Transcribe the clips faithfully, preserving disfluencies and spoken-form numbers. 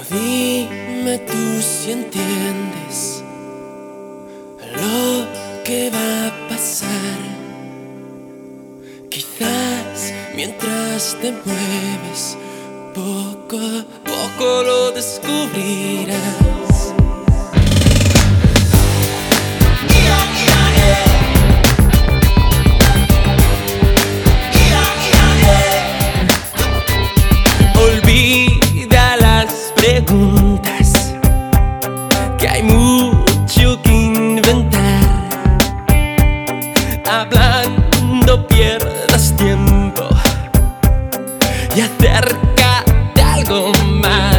Dime tú si entiendes lo que va a pasar. Quizás mientras te mueves, poco a poco lo descubrirás. Olvida las preguntas, que hay mucho que inventar. Hablando pierdas tiempo y acércate a algo más.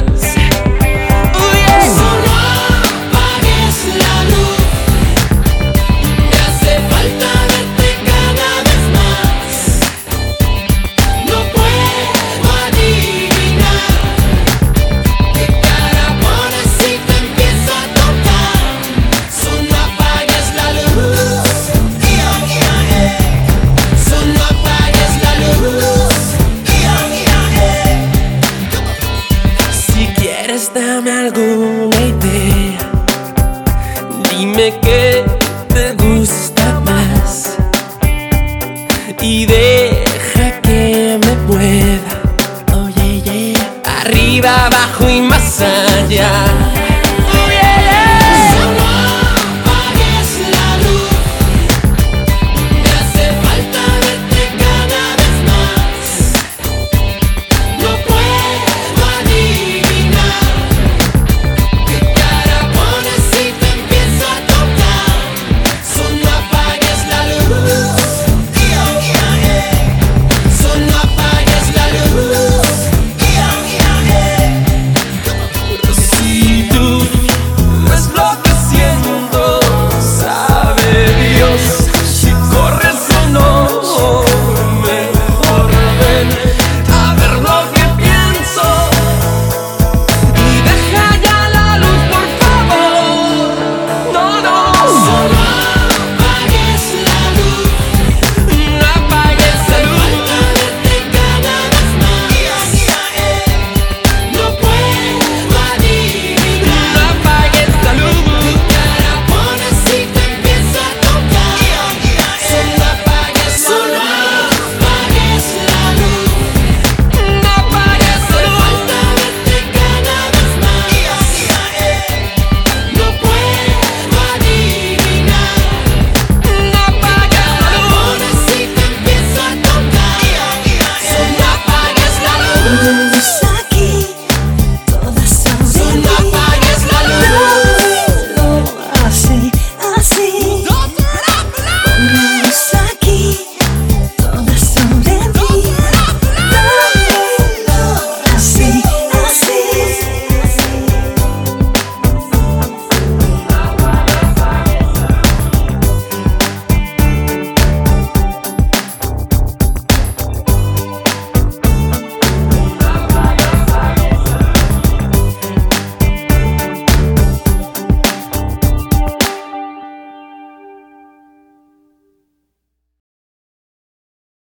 Dame alguna idea, dime qué te gusta más y deja que me mueva, oh yeah, yeah. Arriba, abajo y más allá.